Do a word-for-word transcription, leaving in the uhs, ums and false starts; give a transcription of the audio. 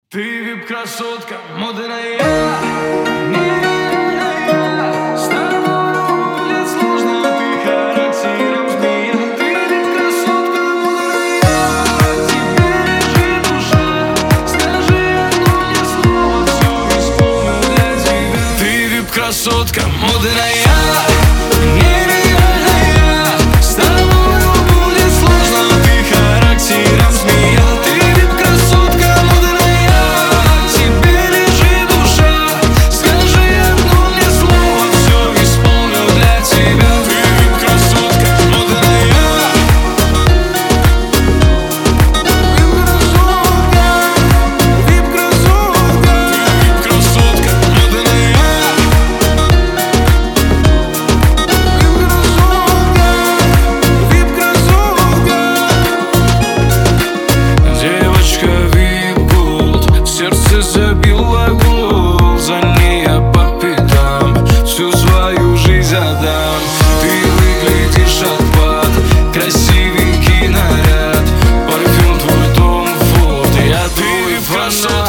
Ты вип-красотка, модная, нереальная. С тобой будет сложно, ты характером змея. Ты вип-красотка, модная, тебе лежит душа. Скажи одно мне слово, все исполню для тебя. Ты вип-красотка, модная, нереальная. С тобой будет сложно, ты характером змея. Забила гол, за ней я по пятам всю свою жизнь отдам. Ты выглядишь отпад, красивенький наряд, парфюм твой Том Форд, я твой фанат.